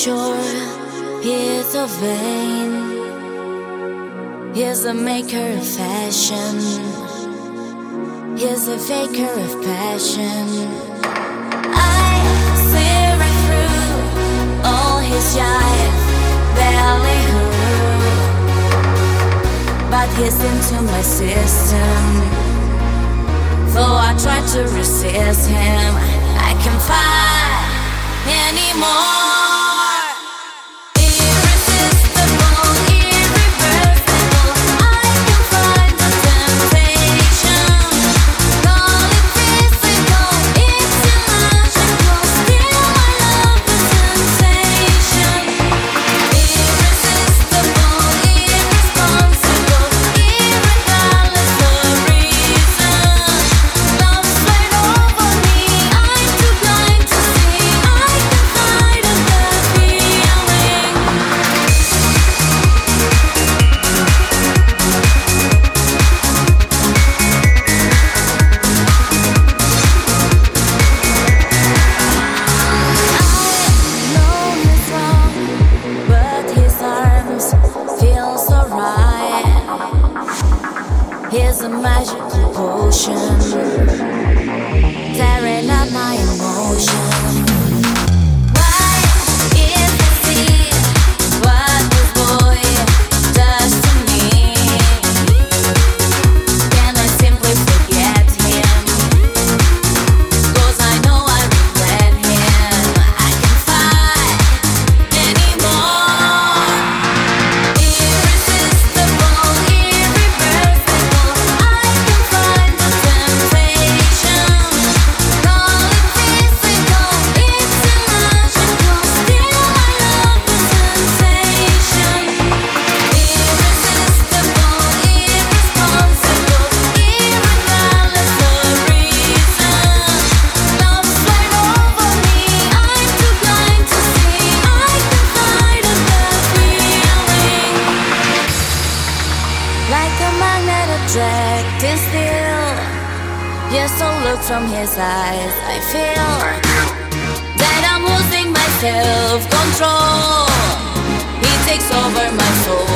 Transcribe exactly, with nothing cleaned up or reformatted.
sure he's so vain. He's a maker of fashion. He's a faker of passion. I see right through all his jive, ballyhoo. But he's into my system. Though I try to resist him, I can't fight anymore. Here's a magical potion, tearing up my emotion. Why is this what this boy does to me? Can I simply forget him? 'Cause I know I regret him. I can't fight anymore. Irresistible, irreversible. Like a magnet attracting still. Just a look from his eyes, I feel that I'm losing my self-control. He takes over my soul.